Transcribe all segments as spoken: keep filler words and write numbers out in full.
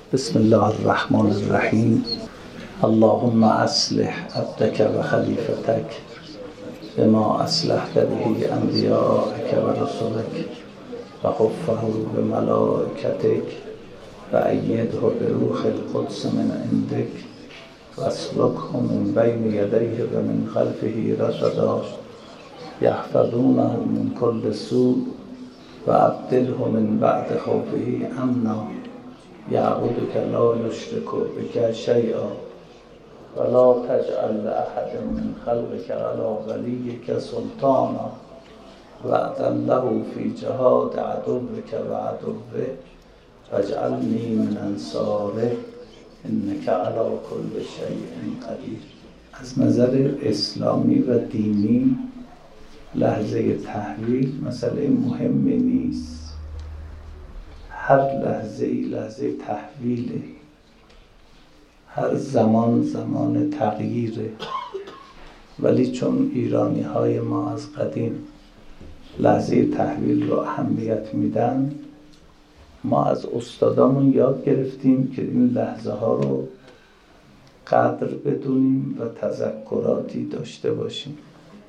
بسم الله الرحمن الرحیم. اللهم اصلح عبدك و خلیفتك بما اصلحت به انبیاءک و رسلک و خفه بملائکتک و ایده بروح القدس من عندک و اسلکه من بین یدیه و من خلفه رصدا یحفظونه من کل سوء و ابدله من بعد خوفه امنا یعبدک لا یشرک بک شیئا ولا تجعل لأحد من خلقك على ولیک سلطانا وأذن له في جهاد عدوك وعدوه واجعلني من انصاره انك على كل شيء قدیر. از نظر اسلامی و دینی لحظه تحویل مسئله مهمی نیست. هر لحظه لحظه تحویله، هر زمان زمان تغییره، ولی چون ایرانی های ما از قدیم لحظه تحویل رو اهمیت میدن، ما از استادامون یاد گرفتیم که این لحظه ها رو قدر بدونیم و تذکراتی داشته باشیم.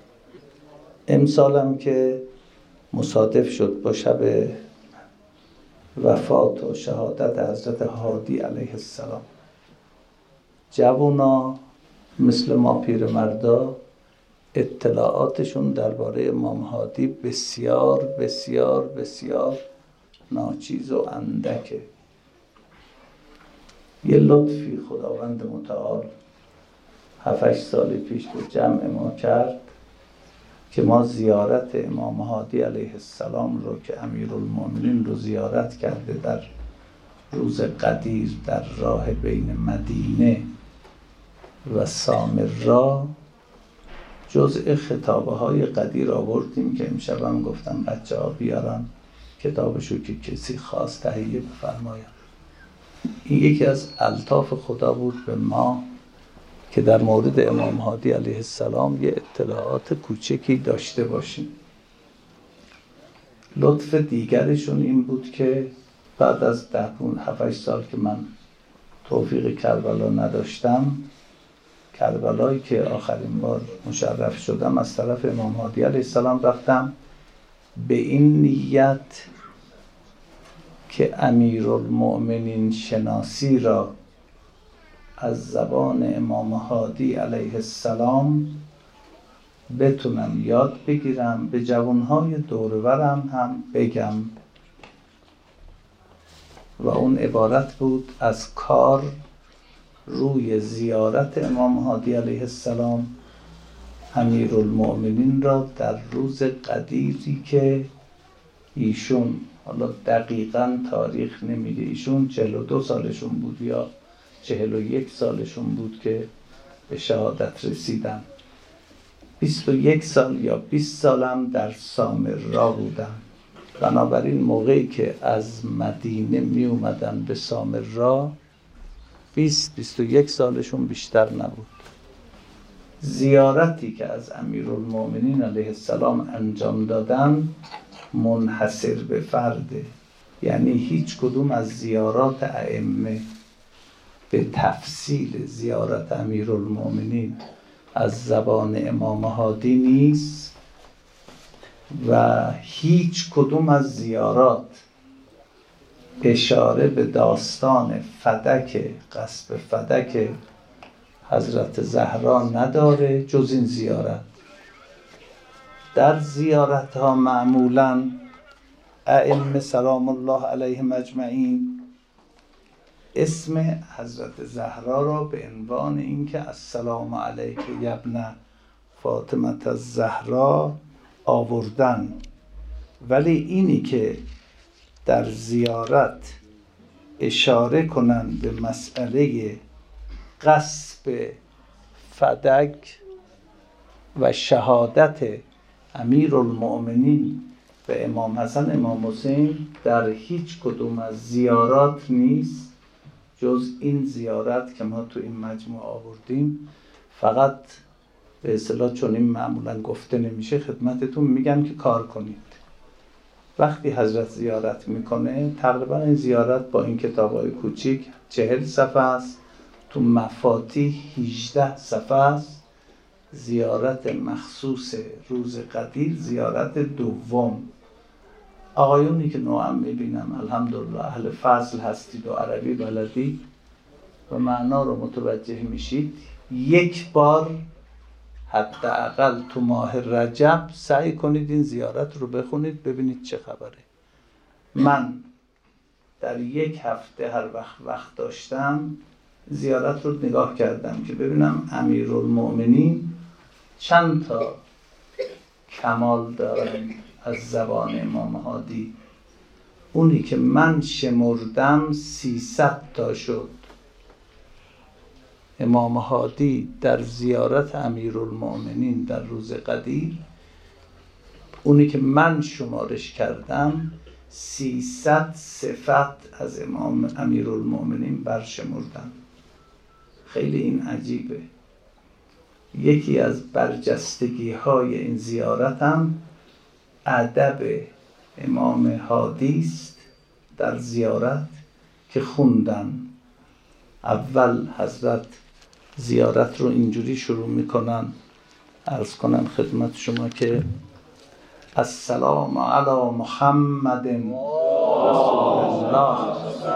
امسالم که مصادف شد با شب وفات و شهادت حضرت هادی علیه السلام، جوونا مثل ما پیرمردا اطلاعاتشون درباره امام هادی بسیار بسیار بسیار ناچیز و اندکه. یه لطفی خداوند متعال هفت هشت سال پیش به جمع ما کرد که ما زیارت امام هادی علیه السلام رو که امیرالمومنین رو زیارت کرده در روز قدیر در راه بین مدینه و سامرا جزء خطابه های قدیر آوردیم که امشب هم گفتم بچه ها بیارن کتابشو که کسی خواست تهیه بفرماید. این یکی از الطاف خدا بود به ما که در مورد امام هادی علیه السلام یه اطلاعات کوچکی داشته باشیم. لطف دیگرشون این بود که بعد از ده هفت سال که من توفیق کربلا نداشتم، کربلایی که آخرین بار مشرف شدم از طرف امام هادی علیه السلام رفتم به این نیت که امیرالمؤمنین شناسی را از زبان امام هادی علیه السلام بتونم یاد بگیرم، به جوانهای دورورم هم بگم. و اون عبارت بود از کار روی زیارت امام هادی علیه السلام امیرالمؤمنین را در روز قدیری که ایشون، حالا دقیقاً تاریخ نمیگه، ایشون چهل و دو سالشون بود یا چهل و یک سالشون بود که به شهادت رسیدن. بیست و یک سال یا بیست سالم در سامرا بودم. بنابراین موقعی که از مدینه می اومدن به سامرا بیست بیست و یک سالشون بیشتر نبود. زیارتی که از امیرالمؤمنین علیه السلام انجام دادن منحصر به فرده، یعنی هیچ کدوم از زیارات ائمه به تفصیل زیارت امیرالمؤمنین از زبان امام هادی نیست و هیچ کدوم از زیارات اشاره به داستان فدک غصب فدک حضرت زهرا نداره جز این زیارت. در زیارت ها معمولاً ائمه سلام الله علیهم اجمعین اسم حضرت زهرا را به عنوان اینکه السلام علیک یبن فاطمه الزهرا آوردن، ولی اینی که در زیارت اشاره کنند به مسئله غصب فدک و شهادت امیرالمؤمنین و امام حسن امام حسین در هیچ کدوم از زیارات نیست جز این زیارت که ما تو این مجموعه آوردیم. فقط به اصطلاح چون این معمولا گفته نمیشه خدمتتون میگم که کار کنید. وقتی حضرت زیارت میکنه، تقریبا این زیارت با این کتابای کوچیک چهل صفحه است، تو مفاتیح هجده صفحه است. زیارت مخصوص روز قدیر زیارت دوم. آقایونی که نوعا میبینم الحمدلله اهل فضل هستید و عربی بلدید و معنا رو متوجه میشید، یک بار حداقل تو ماه رجب سعی کنید این زیارت رو بخونید ببینید چه خبره. من در یک هفته هر وقت وقت داشتم زیارت رو نگاه کردم که ببینم امیرالمؤمنین چند تا کمال دارن از زبان امام هادی. اونی که من شمردم سیصد تا شد. امام هادی در زیارت امیرالمؤمنین در روز قدیر، اونی که من شمارش کردم سیصد صفت از امام امیرالمؤمنین برشمردم. خیلی این عجیبه. یکی از برجستگی های این زیارت هم ادب امام هادی است در زیارت که خوندن. اول حضرت زیارت رو اینجوری شروع میکنن، عرض کنم خدمت شما که السلام علی محمد رسول الله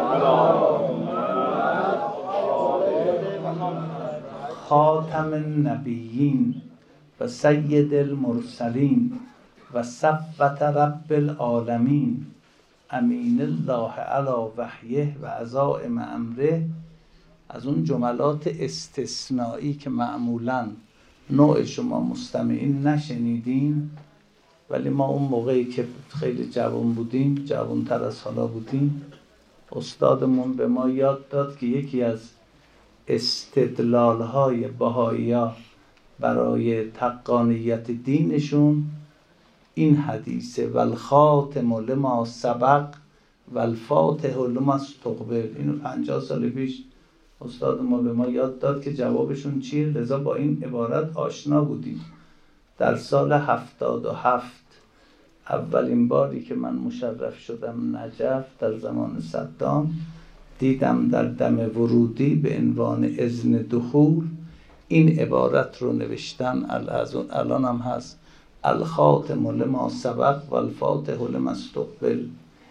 خاتم النبیین و سید المرسلین و صفوت رب العالمین امین الله علی وحیه و عزائم امره. از اون جملات استثنایی که معمولاً نوع شما مستمعین نشنیدین، ولی ما اون موقعی که خیلی جوان بودیم، جوان‌تر از حالا بودیم، استادمون به ما یاد داد که یکی از استدلال‌های بهائی‌ها برای حقانیت دینشون این حدیثه والخاتم لما سبق والفاتح لما استقبل. اینو پنجاه سال پیش استاد ما به ما یاد داد که جوابشون چیه، لذا با این عبارت آشنا بودیم. در سال هفتاد و هفت اولین باری که من مشرف شدم نجف در زمان صدام، دیدم در دم ورودی به عنوان اذن دخول این عبارت رو نوشتن، الان هم هست، الخاتم لما سبق والفاتح لما استقبل.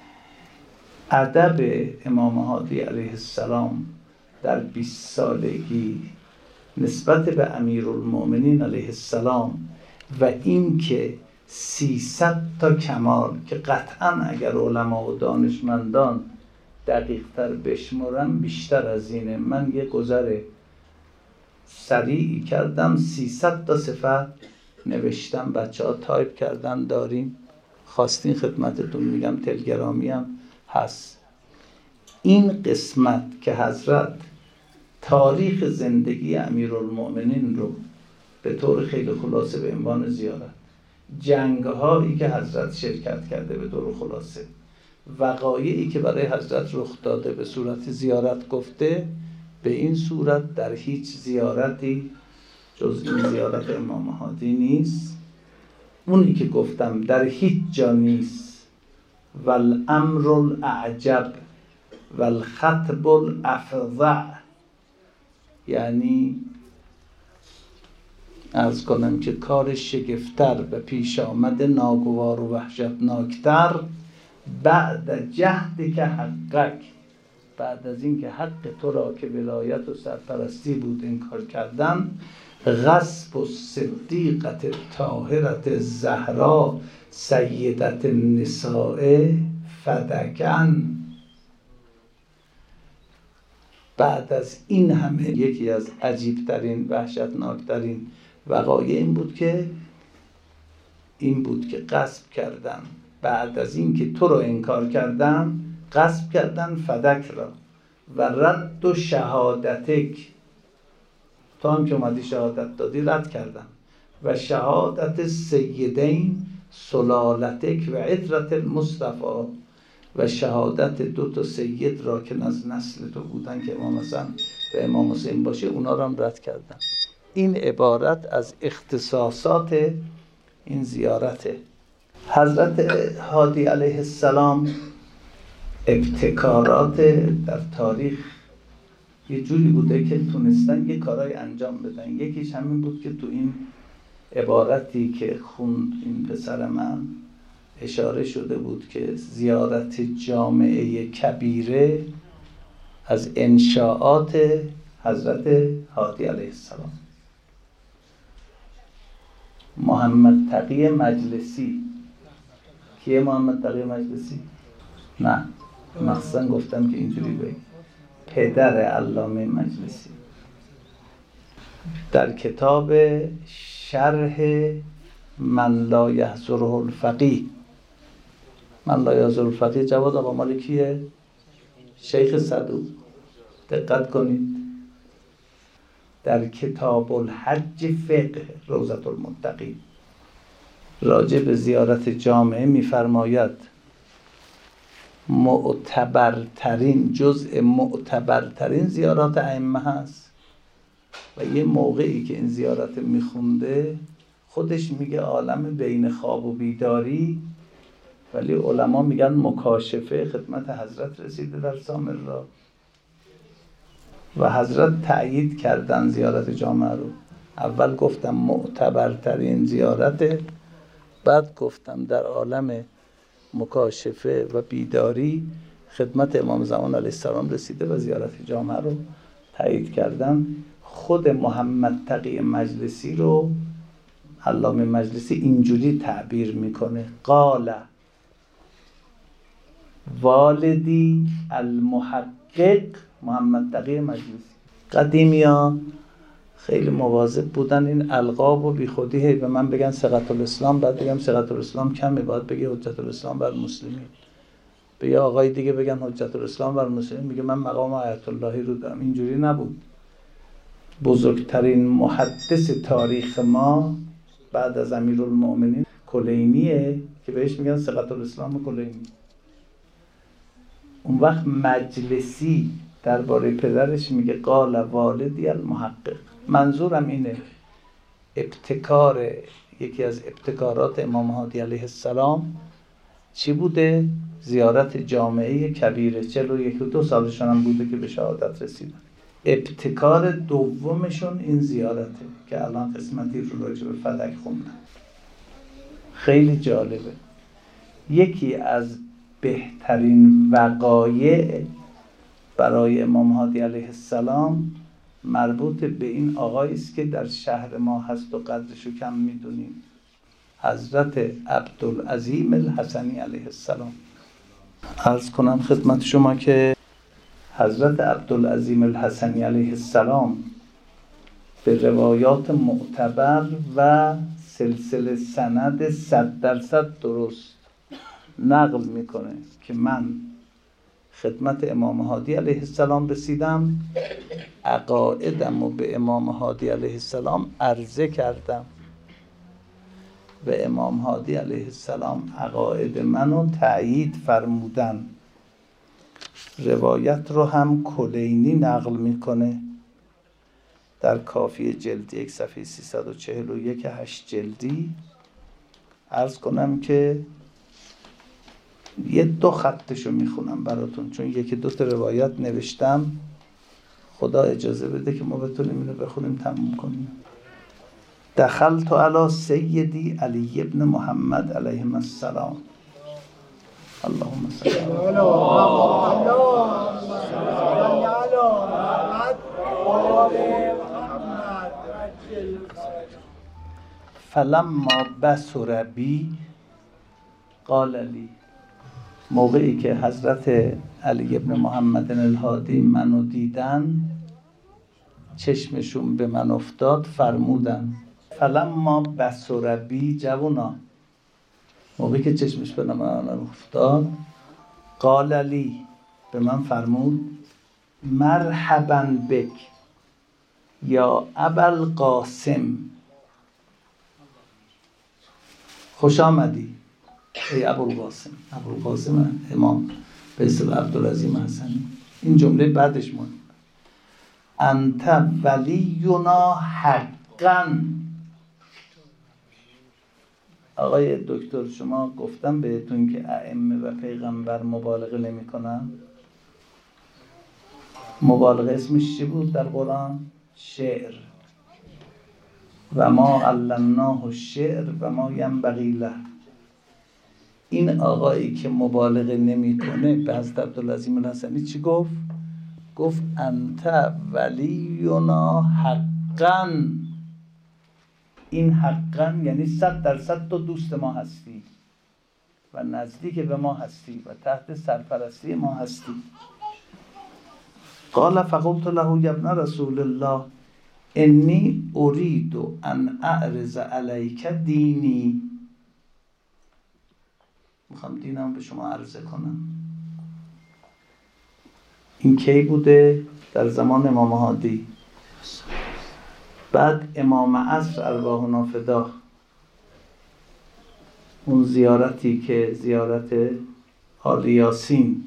ادب امام هادی علیه السلام در بیست سالگی نسبت به امیرالمؤمنین علیه السلام و این که سیصد تا کمال که قطعا اگر علما و دانشمندان دقیق تر بشمرن بیشتر از اینه. من یه گذر سریعی کردم، سیصد تا صفت نوشتم، بچه ها تایپ کردن، داریم، خواستین خدمتتون میگم، تلگرامی هم هست. این قسمت که حضرت تاریخ زندگی امیرالمؤمنین رو به طور خیلی خلاصه به عنوان زیارت، جنگ هایی که حضرت شرکت کرده به طور خلاصه، وقایعی که برای حضرت رخ داده به صورت زیارت گفته، به این صورت در هیچ زیارتی جز این زیارت امام هادی نیست. اونی که گفتم در هیچ جا نیست. والامر الاعجب والخطب الافظع، یعنی عرض کنم که کار شگفتر و پیش آمد ناگوار و وحشتناکتر بعد جهد که حقک، بعد از این که حق تو را که ولایت و سرپرستی بود انکار کردن، غصب و صدیقت طاهرت زهرا سیدت النساء فدکن. بعد از این همه یکی از عجیبترین وحشتناکترین وقایع این بود که این بود که غصب کردن، بعد از این که تو رو انکار کردن غصب کردن فدک را و رد و شهادتک، تا هم که اومدی شهادت دادی رد کردن، و شهادت سیدین سلالتک و عطرت المصطفى، و شهادت دو تا سید را که از نسل تو بودن که امام حسن و امام حسین باشه، اونا را هم رد کردن. این عبارت از اختصاصات این زیارته. حضرت هادی علیه السلام ابتکارات در تاریخ یه جوری بوده که تونستن یه کارای انجام بدن. یکیش همین بود که تو این عبارتی که خوند این پسر من اشاره شده بود که زیارت جامعه کبیره از انشاءات حضرت هادی علیه السلام. محمد تقی مجلسی. کیه محمد تقی مجلسی؟ نه، مخصوصا گفتم که اینجوری بگیم، پدر علامه مجلسی در کتاب شرح من لا یحضره الفقیه. من لا یحضره الفقیه جواد آقا مال کیه؟ شیخ صدوق. دقت کنید در کتاب الحج فقه روضة المتقین راجع به زیارت جامعه می‌فرماید معتبرترین جزء معتبرترین زیارات ائمه هست و یه موقعی که این زیارت میخونده خودش میگه عالم بین خواب و بیداری، ولی علما میگن مکاشفه خدمت حضرت رسیده در سامرا و حضرت تأیید کردن زیارت جامعه رو. اول گفتم معتبرترین زیارته، بعد گفتم در عالم مکاشفه و بیداری خدمت امام زمان علیه السلام رسیده و زیارت جامعه رو تایید کردن. خود محمد تقی مجلسی رو علامه مجلسی اینجوری تعبیر میکنه: قال والدی المحقق محمد تقی مجلسی. قدیمی ها خیلی مواظب بودن این القاب و بی خودی هی به من بگن ثقة الاسلام، بعد بگم ثقة الاسلام کمه، باید بگی حجت الاسلام بر المسلمین. به یه آقای دیگه بگن حجت الاسلام بر المسلمین، میگه من مقام آیت اللهی رو دارم. اینجوری نبود. بزرگترین محدث تاریخ ما بعد از امیرالمؤمنین کلینیه که بهش میگن ثقة الاسلام کلینی. اون وقت مجلسی درباره پدرش میگه قال والدی المحقق. منظورم اینه ابتکار، یکی از ابتکارات امام هادی علیه السلام چی بوده؟ زیارت جامعه کبیره. چهل و یک و دو سالشون هم بوده که به شهادت رسیدن. ابتکار دومشون این زیارته که الان قسمتی رو راجع به فلک خوندن. خیلی جالبه. یکی از بهترین وقایع برای امام هادی علیه السلام مربوط به این آقایی است که در شهر ما هست و قدرشو کم میدونیم، حضرت عبدالعظیم الحسنی علیه السلام. عرض کنم خدمت شما که حضرت عبدالعظیم الحسنی علیه السلام به روایات معتبر و سلسله سند صد درصد درست نقل میکنه که من خدمت امام هادی علیه السلام رسیدم، عقایدم و به امام هادی علیه السلام عرضه کردم و امام هادی علیه السلام عقاید منو تأیید فرمودن. روایت رو هم کلینی نقل میکنه در کافی جلد یک صفحه سیصد و چهل و یک هشت جلدی. عرض کنم که یه دو خطشو میخونم براتون چون یکی دو تا روایت نوشتم، خدا اجازه بده که ما بتونیم اینو بخونیم تموم کنیم. دخلت علی سیدی علی ابن محمد علیه السلام. اللهم صل علی فلما بصر بی قال لی. موقعی که حضرت علی ابن محمد الهادی منو دیدن، چشمشون به من افتاد، فرمودن فلما بصر بی جوونا، موقعی که چشمش به من افتاد، قال لی، به من فرمود مرحبا بک یا ابوالقاسم، خوش آمدی ای ابوالقاسم. ابوالقاسم امام به اصطلاح عبدالعظیم حسنی. این جمله بعدش مون انت ولینا حقا. آقای دکتر شما گفتم بهتون که ائمه و پیغمبر مبالغه نمی کنن. مبالغه اسمش چی بود در قرآن؟ شعر. و ما علمناه الشعر و ما ینبغی له. این آقایی که مبالغه نمیکنه به حضرت عبدالعظیم الحسنی چی گفت؟ گفت انت ولینا حقا. این حقا یعنی صد درصد تو دوست ما هستی و نزدیک به ما هستی و تحت سرپرستی ما هستی. قال فقلت له یا ابن رسول الله انی ارید ان اعرض علیک دینی. میخوام دینم به شما عرضه کنم. این کی بوده؟ در زمان امام هادی. بعد امام عصر ارواحنا فدا، اون زیارتی که زیارت آل یاسین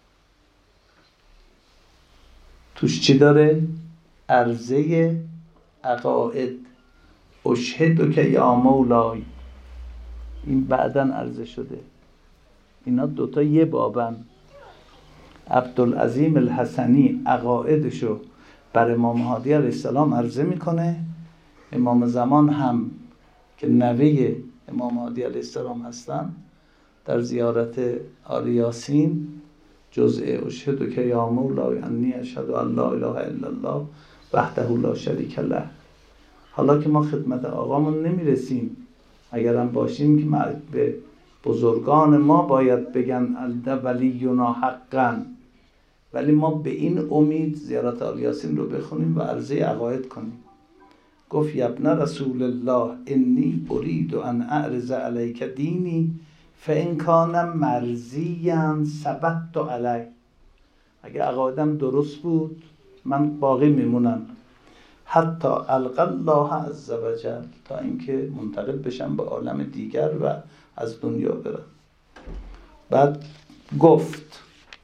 توش چی داره؟ عرضه عقاید. اشهدک یا مولای. این بعداً عرضه شده. اینا دوتا یه بابن. عبدالعظیم الحسنی عقایدشو بر امام هادی علیه السلام عرضه میکنه. امام زمان هم که نوه امام هادی علیه السلام هستن در زیارت آل یاسین جزء اشهدک یا مولای انی اشهد ان لا اله الا الله وحده لا شریک له. حالا که ما خدمت آقامون نمیرسیم، اگرم باشیم که به بزرگان ما باید بگن الد ولینا حقا، ولی ما به این امید زیارت آل یاسین رو بخونیم و عرضه عقاید کنیم. گفت یا ابن رسول الله انی ارید ان اعرض علیک دینی فان کان مرضیا ثبت علی. اگه عقایدم درست بود من باقی میمونم حتی القی الله عز وجل، تا اینکه منتقل بشم به عالم دیگر و از دنیا برم. بعد گفت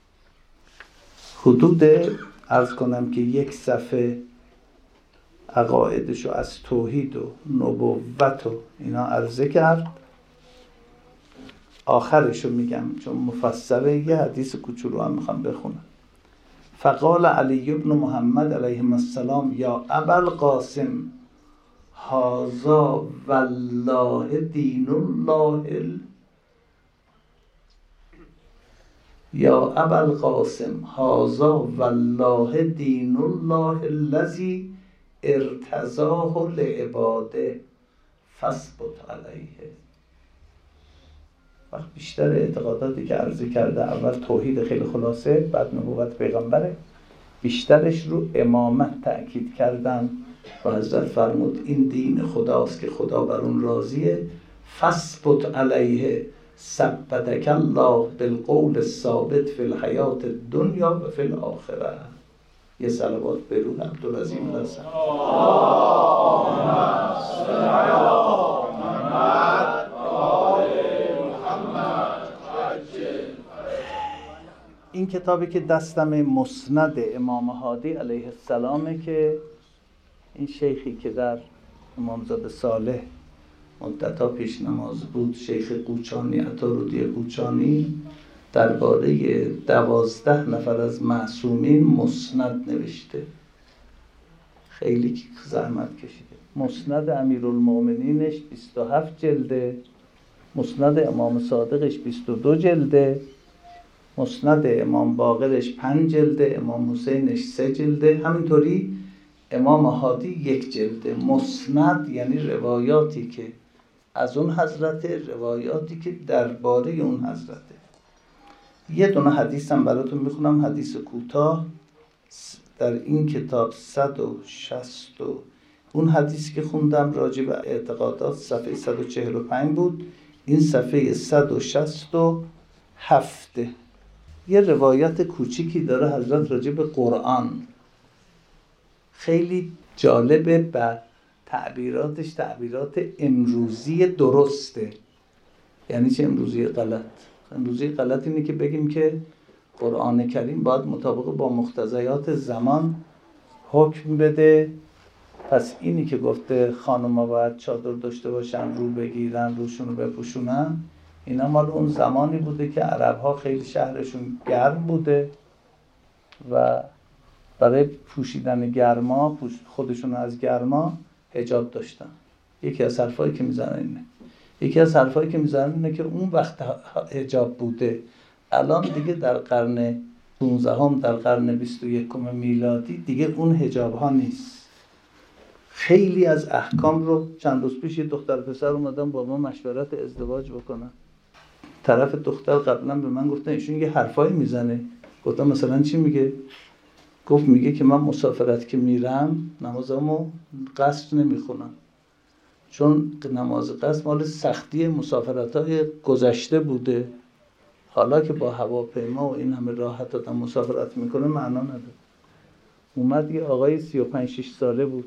حدود عرض کنم که یک صفحه عقایدشو از توحید و نبوت و اینا عرضه کرد. آخرشو میگم چون مفصله، یه حدیث کوچولو هم میخوام بخونم. فقال علی بن محمد علیه السلام یا ابوالقاسم هذا والله دین الله یا ابوالقاسم هذا والله دین الله الذی ارتضاه لعباده فاثبت علیه. وقت بیشتر اعتقاداتی که عرضه کرده، اول توحید خیلی خلاصه، بعد نبوت پیغمبره، بیشترش رو امامت تأکید کردن و حضرت فرمود این دین خداست که خدا بر اون راضیه. فاثبت علیه ثبتک الله بالقول الثابت فی الحیات الدنیا و فی الاخره. یه صلوات به روح عبدالعظیم الحسنی. این کتابی که دستم مسند امام هادی علیه السلامه که این شیخی که در امامزاده صالح مدتها پیش نماز بود، شیخ قوچانی، عطارودی قوچانی، درباره دوازده نفر از معصومین مسند نوشته. خیلی زحمت کشیده. مسند امیرالمومنینش بیست و هفت جلده، مسند امام صادقش بیست و دو جلده، مسند امام باقرش پنج جلده، امام حسینش سه جلده، همینطوری امام هادی یک جلده. مسند یعنی روایاتی که از اون حضرت، روایاتی که درباره اون حضرته. یه دونه حدیث هم براتون میخونم، حدیث کوتاه در این کتاب صد و شصت. اون حدیثی که خوندم راجع به اعتقادات صفحه صد و چهل و پنج بود، این صفحه صد و شصت و هفت. یه روایت کوچیکی داره حضرت راجع به قرآن، خیلی جالبه. و تعبیراتش تعبیرات امروزی درسته. یعنی چه امروزی غلط؟ امروزی غلط اینه که بگیم که قرآن کریم باید مطابق با مقتضیات زمان حکم بده پس اینی که گفته خانوما باید چادر داشته باشن، رو بگیرن، روشون رو بپوشونن، اینا مال اون زمانی بوده که عرب‌ها خیلی شهرشون گرم بوده و برای پوشیدن گرما، خودشون از گرما حجاب داشتن. یکی از حرفایی که میزنن اینه. یکی از حرفایی که میزنن اینه که اون وقت حجاب بوده. الان دیگه در قرن پانزدهم، در قرن بیست و یکم میلادی دیگه اون حجاب ها نیست. خیلی از احکام رو چند روز پیش یه دختر پسر اومدن با ما مشورت ازدواج بکنن. طرف دختر قبلا به من گفتن ایشون یه حرفایی میزنه. گفتم مثلا چی میگه؟ گفت میگه که من مسافرت که میرم نمازمو قصر نمیخونم، چون نماز قصر مال سختی مسافرت‌های گذشته بوده، حالا که با هواپیما و این همه راحت آدم مسافرت میکنه معنا نداره. اومد یه آقای سی و پنج شش ساله بود،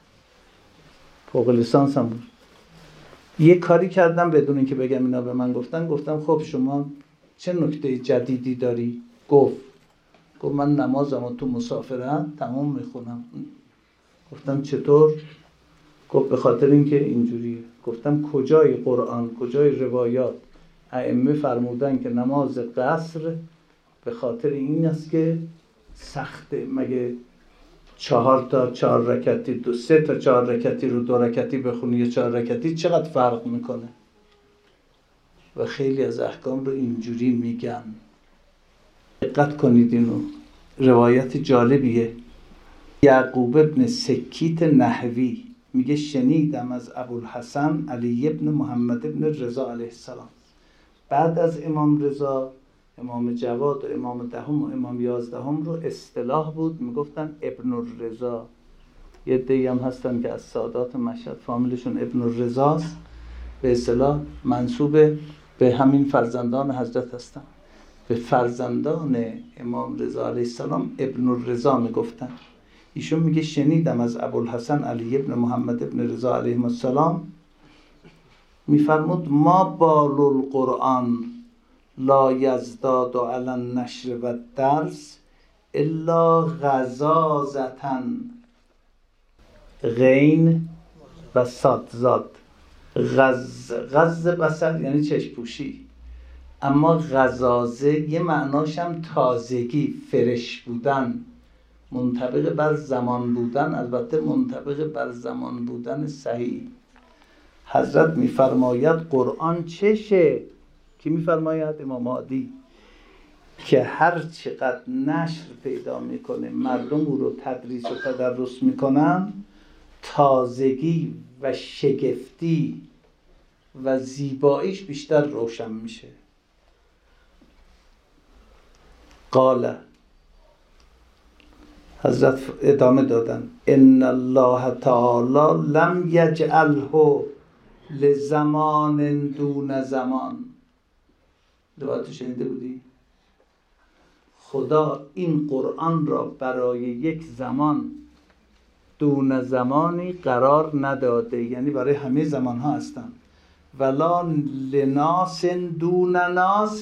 فوق لیسانس هم بود. یه کاری کردم بدون اینکه بگم اینا به من گفتن. گفتم خب شما چه نکته جدیدی داری؟ گفت گفت من نمازمو تو مسافرت تمام میخونم. گفتم چطور؟ گفت به خاطر اینکه اینجوریه. گفتم کجای قرآن، کجای روایات ائمه فرمودن که نماز قصر به خاطر این است که سخته؟ مگه چهار تا چهار رکعتی، دو سه تا چهار رکعتی رو دو رکعتی بخونی یا چهار رکعتی چقدر فرق میکنه؟ و خیلی از احکام رو اینجوری میگن. دقت کنید اینو. روایت جالبیه. یعقوب ابن سکیت نحوی میگه شنیدم از ابوالحسن علی ابن محمد ابن رضا علیه السلام، بعد از امام رضا امام جواد و امام دهم و امام یازدهم رو اصطلاح بود میگفتن ابن الرضا. یه عده‌ای هم هستن که از سادات مشهد فامیلشون ابن الرضاست، به اصطلاح منسوب به همین فرزندان حضرت هستن. به فرزندان امام رضا علیه السلام ابن الرضا میگفتن. ایشون میگه شنیدم از ابوالحسن علی ابن محمد ابن رضا علیه السلام میفرمود ما بال القرآن لا یزداد علی النشر و الدرس الا غزازة غین و صادزاد. غز غز بصر یعنی چشم پوشی، اما غزازه یه معناش هم تازگی، فرش بودن، منطبق بر زمان بودن، البته منطبق بر زمان بودن صحیح. حضرت میفرماید قرآن چشه؟ کی میفرماید؟ امام مهدی. که هر چقدر نشر پیدا میکنه، مردم او رو تدریس و تدرس میکنن، تازگی و شگفتی و زیباییش بیشتر روشن میشه. قال حضرت ادامه دادن ان الله تعالی لم یجعله لزمان دون زمان. روایتو شنیده بودی؟ خدا این قرآن را برای یک زمان دون زمانی قرار نداده، یعنی برای همه زمان ها هستن. ولا لناس دون ناس،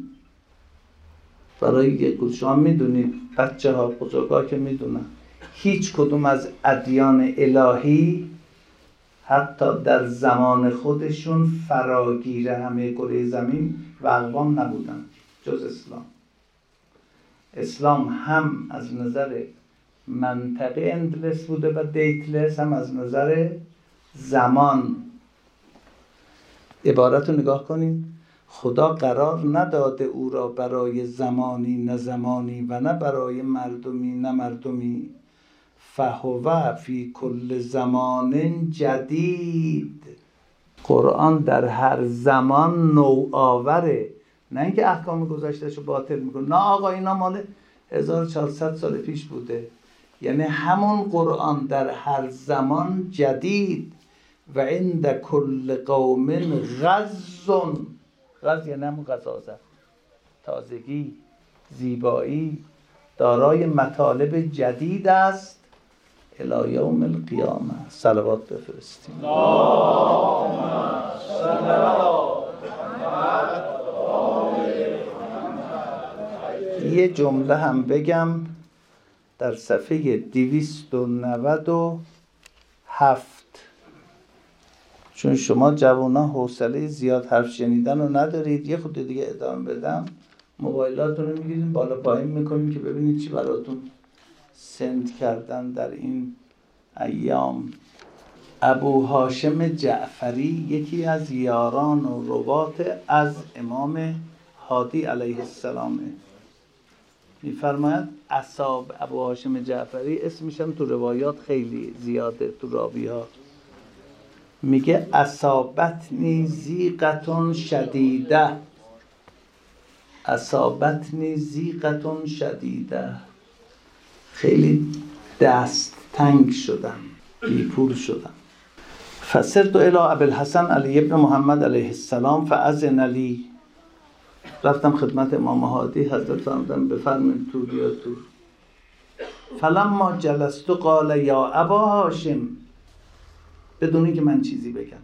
برای یک، شما میدونید بچه ها بزرگا که میدونن هیچ کدوم از ادیان الهی حتی در زمان خودشون فراگیر همه کره زمین و اقوام نبودن جز اسلام. اسلام هم از نظر منطقه اندلس بوده و دیتلس، هم از نظر زمان. عبارت رو نگاه کنیم. خدا قرار نداده او را برای زمانی نه زمانی و نه برای مردمی نه مردمی. فهو فی کل زمان جدید. قرآن در هر زمان نوآوره، نه اینکه احکام گذشتهشو باطل میکنه. نه آقا اینا مال هزار و چهارصد سال پیش بوده. یعنی همون قرآن در هر زمان جدید. و عند کل قوم غض. غض یعنی همون غضاضت، تازگی، زیبایی، دارای مطالب جدید است الی یوم القیامه. صلوات بفرستیم. یه جمله هم بگم در صفحه دویست و نود و هفت. چون شما جوونا حوصله زیاد حرف شنیدن رو ندارید، یه خود دیگه ادامه بدم موبایلاتون رو میگیرین بالا پایین میکنین که ببینید چی براتون سند کردن در این ایام. ابو هاشم جعفری یکی از یاران و روات از امام هادی علیه السلامه. میفرماید اصاب ابو هاشم جعفری اسمش هم تو روایات خیلی زیاده تو راوی ها. میگه اصابتنی زیقتون شدیده، اصابتنی زیقتون شدیده، خیلی دست تنگ شدم، بی پول شدم. فسرت الی ابوالحسن علی ابن محمد علیه السلام فاذن لی، رفتم خدمت امام هادی، حضرت فرمودن بفرمایید تو بیا تو. فلما جلست قال یا ابا هاشم، بدون اینکه من چیزی بگم،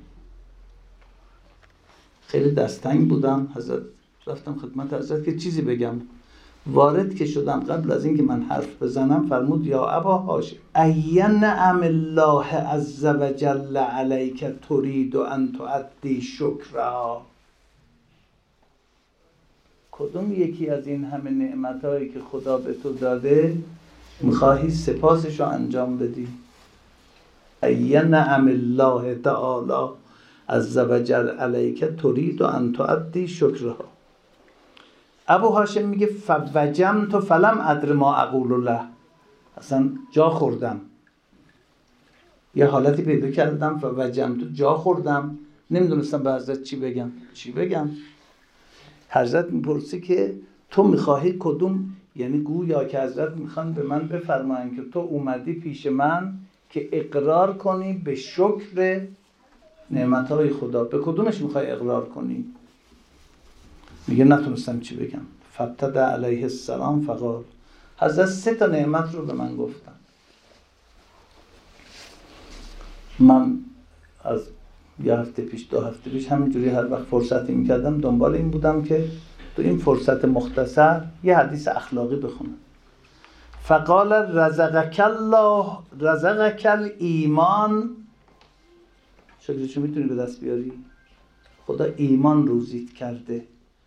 خیلی دستنگ بودم. حضرت رفتم خدمت حضرت که چیزی بگم. وارد که شدم قبل از اینکه من حرف بزنم فرمود یا ابا هاشم ای نعم الله عز وجل علیک ترید ان تؤدی شکرها، کدوم یکی از این همه نعمتایی که خدا به تو داده میخواهی سپاسش رو انجام بدی؟ ای نعم الله تعالی عز وجل علیک ترید ان تؤدی شکرها. ابو هاشم میگه فوجمت فلم ادر ما اقول له، اصلا جا خوردم، یه حالتی پیدا کردم فوجمت، جا خوردم، نمیدونستم به حضرت چی بگم چی بگم. حضرت میپرسی که تو میخواهی کدوم، یعنی گویا که حضرت میخوان به من بفرمایند که تو اومدی پیش من که اقرار کنی به شکر نعمتهای خدا، به کدومش میخوای اقرار کنی؟ میگه نتونستم چی بگم. فابتدأ علیه السلام فقال، حضرت سه تا نعمت رو به من گفتن. من از یه هفته پیش دو هفته پیش همینجوری هر وقت فرصتی میکردم دنبال این بودم که تو این فرصت مختصر یه حدیث اخلاقی بخونم. فقال رزقک الله رزقک الایمان، شکرشو میتونی به دست بیاری؟ خدا ایمان روزیت کرده.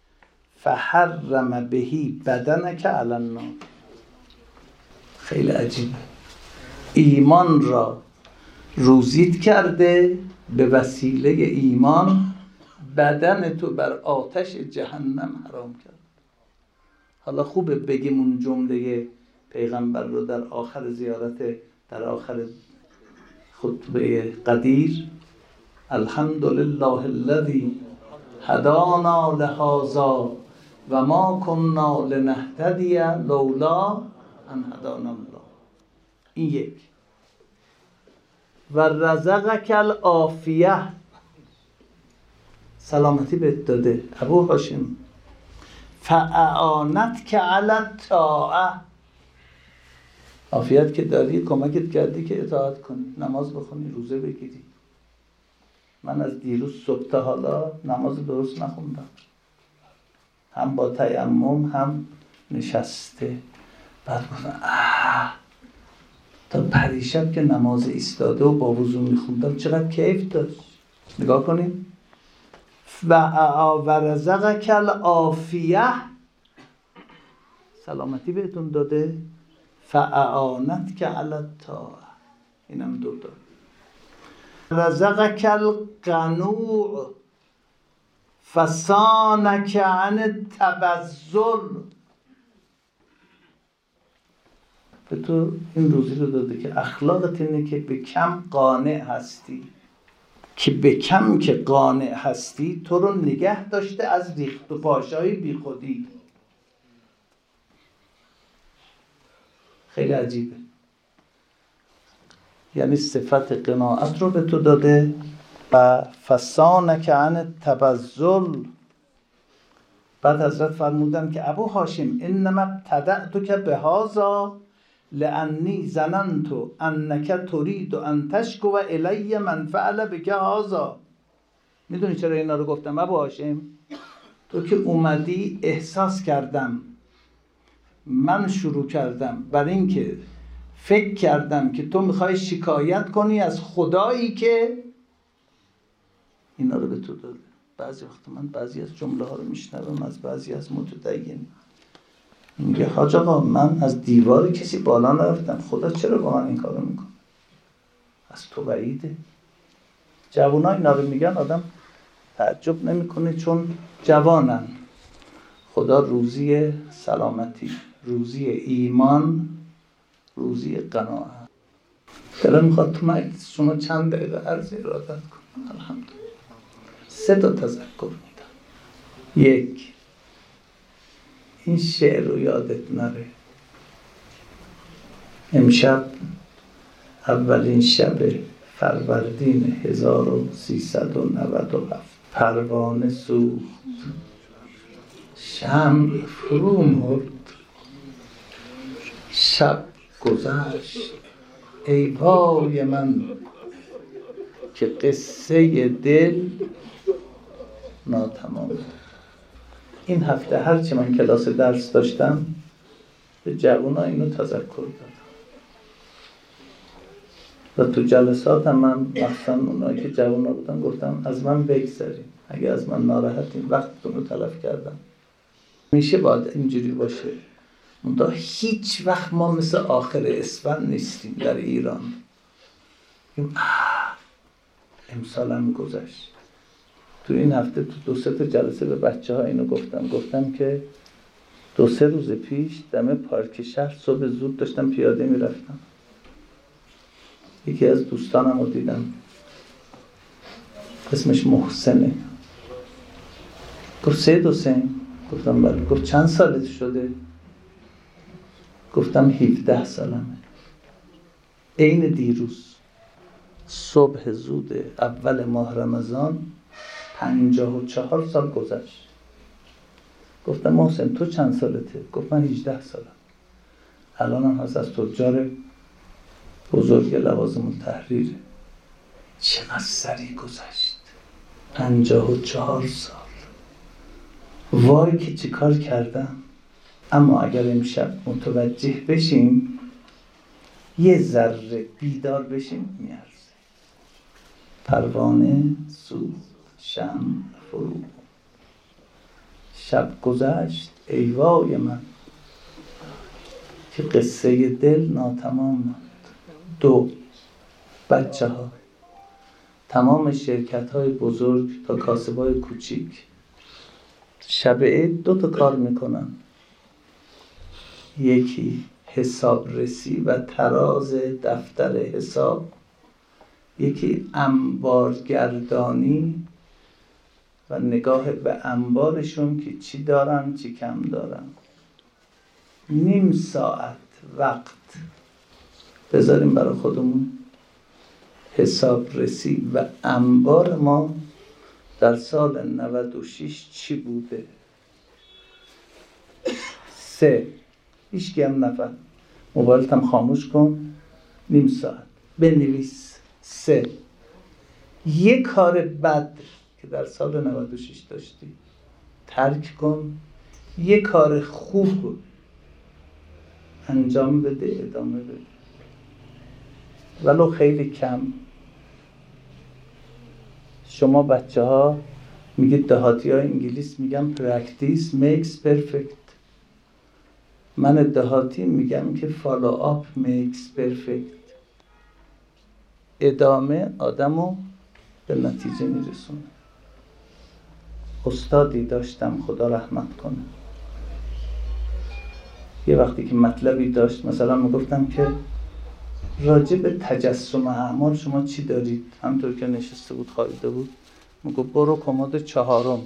فحرم بهی بدنک علی النار، خیلی عجیبه، ایمان را روزیت کرده، به وسیله ایمان بدن تو بر آتش جهنم حرام کرد. حالا خوبه بگیم اون جمله پیغمبر رو در آخر زیارت، در آخر خطبه قدیر، الحمدلله الذی هدانا لهذا و ما كنا لنهتدی لولا ان هدانا الله. این یک. و رزقک العافیه، سلامتی بهت داده ابو هاشم. فاعانتک علی الطاعه، عافیت که داری کمکت کردی که اطاعت کنی، نماز بخونی، روزه بگیری. من از دیروز صبح تا حالا نماز درست نخوندم، هم با تیمم هم نشسته. بعد گفتم آه، تا پریشب که نماز ایستاده و با وضو میخوندم چقدر کیف داشت. نگاه کنیم. و رزقک العافیه، سلامتی بهتون داده. فاعانتک علی الطاعه، اینم دو تا. رزقک القنوع فصانک عن التبذل، به تو این روزی رو داده که اخلاقت اینه که به کم قانع هستی، که به کم که قانع هستی تو رو نگه داشته از ریخت و پاشای بی خودی. خیلی عجیبه. یعنی صفت قناعت رو به تو داده و فصانک عن التبذل. بعد حضرت فرمودن که ابو هاشم انما ابتدأتک بهذا لانی ظننت انک ترید ان تشکو الی من فعل بک هذا. میدونی چرا اینا رو گفتم ابو هاشم؟ تو که اومدی احساس کردم، من شروع کردم بر این که فکر کردم که تو میخوای شکایت کنی از خدایی که اینا رو به تو داده. بعضی وقت من بعضی از جمله ها رو میشنوم از بعضی از متدین، میگه حاج آقا من از دیوار کسی بالا نرفتم، خدا چرا با من این کارو میکنه؟ از تو بعیده. جوونا اینا رو میگن آدم تعجب نمیکنه، چون جوانن. خدا روزی سلامتی، روزی ایمان، روزی قناعت. دلم میخواد تو مجلس شما چند دقیقه عرض ارادت کنم. الحمدلله. سه تا تذکر میدم. یک، این شعر رو یادت نره. امشب اولین شب فروردین هزار و سیصد و نود و هفت، پروانه سوخت، شمع فرو مرد، شب گذشت، ای وای من که قصه دل ناتمام. این هفته هرچی من کلاس درس داشتم به جوونا اینو تذکر دادم و تو جلسات هم من مخصوصا اونایی که جوونا بودن گفتم از من بگذاریم، اگه از من ناراحتین وقتتون رو تلف کردم. میشه باید اینجوری باشه. منتها هیچ وقت ما مثل آخر اسفند نیستیم در ایران. امسال هم گذشت. تو این هفته تو دو سه تا جلسه به بچه ها اینو گفتم گفتم که دو سه روز پیش دم پارک شهر صبح زود داشتم پیاده میرفتم، یکی از دوستانم رو دیدم، اسمش محسنه. گفت سید حسین. گفتم بله. گفت چند سالت شده؟ گفتم هفده سالمه. عین دیروز صبح زود اول ماه رمضان پنجاه و چهار سال گذشت. گفتم محسن تو چند سالته؟ گفت من هجده سالم. الان هم هست از تجار بزرگ لوازم التحریره. چقدر سریع گذشت. پنجاه و چهار سال. وای که چی کار کردم. اما اگر امشب متوجه بشیم، یه ذره بیدار بشیم، میارزه. پروانه سوخت، شمع فرو، شب گذشت، ای وای من که قصه دل ناتمام ماند. دو، بچه ها، تمام شرکت های بزرگ تا کاسب های کوچیک شب عید دو تا کار میکنن. یکی حسابرسی و تراز دفتر حساب، یکی انبارگردانی و نگاه به انبارشون که چی دارن چی کم دارن. نیم ساعت وقت بذاریم برای خودمون. حسابرسی و انبار ما در سال نود و شش چی بوده؟ سه، هیچ هم نفهم. موبایلت هم خاموش کن. نیم ساعت بنویس. سه، یه کار بد که در سال نود و شش داشتی ترک کن، یه کار خوب انجام بده، ادامه بده، ولو خیلی کم. شما بچه ها میگید، دهاتی ها انگلیس میگم practice makes perfect. من دهاتی میگم که follow up makes perfect. ادامه آدمو به نتیجه میرسونه. استادی داشتم خدا رحمت کنه، یه وقتی که مطلبی داشت، مثلا میگفتم که راجع به تجسم اعمال شما چی دارید؟ همطور که نشسته بود خوابیده بود، میگو برو کمد چهارم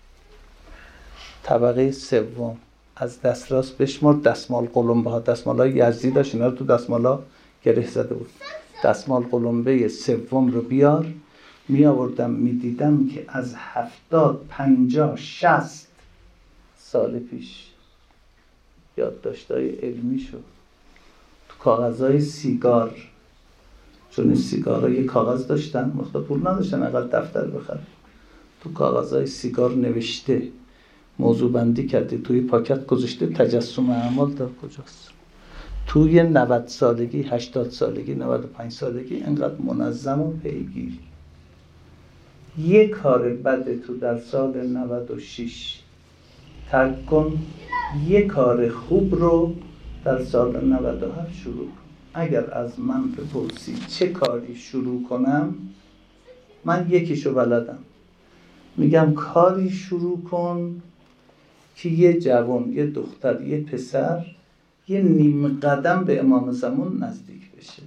طبقه سوم، از دست راست بشمر دستمال قلمبه ها. دستمال های یزدی داشت، اینا رو تو دستمال ها گره زده بود. دستمال قلمبه سوم رو بیار. می آوردم می دیدم که از هفتاد پنجاه شصت سال پیش یادداشت‌های علمی شد تو کاغذهای سیگار، چون سیگارها یه کاغذ داشتن، مخاطب پول نداشتن اقل دفتر بخرن، تو کاغذهای سیگار نوشته، موضوع بندی کرده، توی پاکت گذاشته، تجسم اعمال در کجاست. توی نود سالگی، هشتاد سالگی، نود و پنج سالگی اینقدر منظم و پیگیری. یه کار بد تو در سال نود و شش ترک کن، یه کار خوب رو در سال نود و هفت شروع کن. اگر از من بپرسی چه کاری شروع کنم، من یکیشو بلدم. میگم کاری شروع کن که یه جوان، یه دختر، یه پسر یه نیم قدم به امام زمان نزدیک بشه.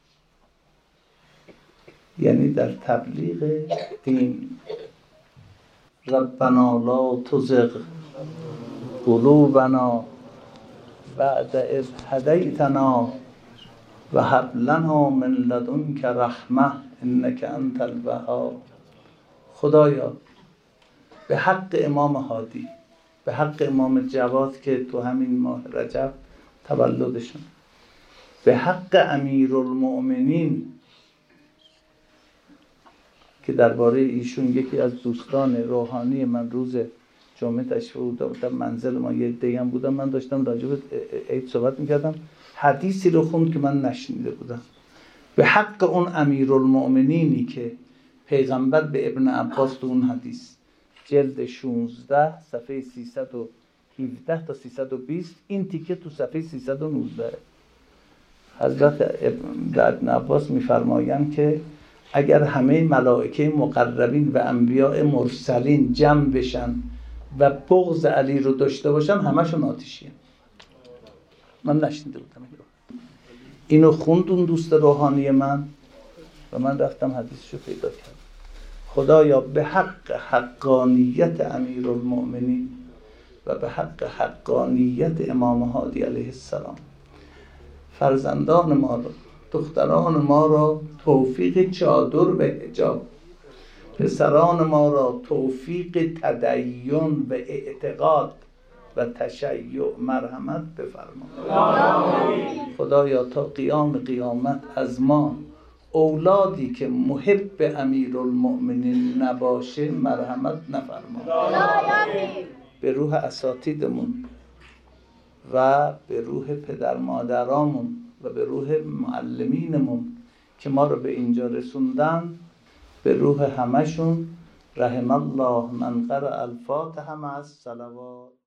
یعنی در تبلیغ دین. ربنا لا تزغ قلوبنا بعد اذ هدیتنا و هب لنا من لدنک رحمه انک انت الوهاب. خدایا به حق امام هادی، به حق امام جواد که تو همین ماه رجب تولدشون، به حق امیرالمؤمنین که درباره ایشون یکی از دوستان روحانی من روز جمعه تشریف بردم منزل ما، یه عده‌ای هم بودم، من داشتم راجع به عید صحبت میکردم، حدیثی رو خوند که من نشنیده بودم. به حق اون امیرالمؤمنینی که پیغمبر به ابن عباس تو اون حدیث جلد شانزده صفحه سیصد و هفده تا سیصد و بیست، این تیکه تو صفحه سیصد و نوزده حضرت ابن عباس میفرمایند که اگر همه ملائکه مقربین و انبیاء مرسلین جمع بشن و بغض علی رو داشته باشن، همشون آتشیه. من نشنیده بودم اینو. خوند اون دوست روحانی من و من رفتم حدیثشو پیدا کردم. خدایا به حق حقانیت امیرالمؤمنین و به حق حقانیت امام هادی علیه السلام فرزندان ما رو، دختران ما را توفیق چادر و حجاب، پسران ما را توفیق تدین و اعتقاد و تشیع مرحمت بفرما. خدایا تا قیام قیامت از ما اولادی که محب امیرالمؤمنین نباشه مرحمت نفرما. به روح اساتیدمون و به روح پدر مادرامون و به روح معلمینمون که ما رو به اینجا رسوندن، به روح همشون رحم الله من قرأ الفاتحه مع الصلوات.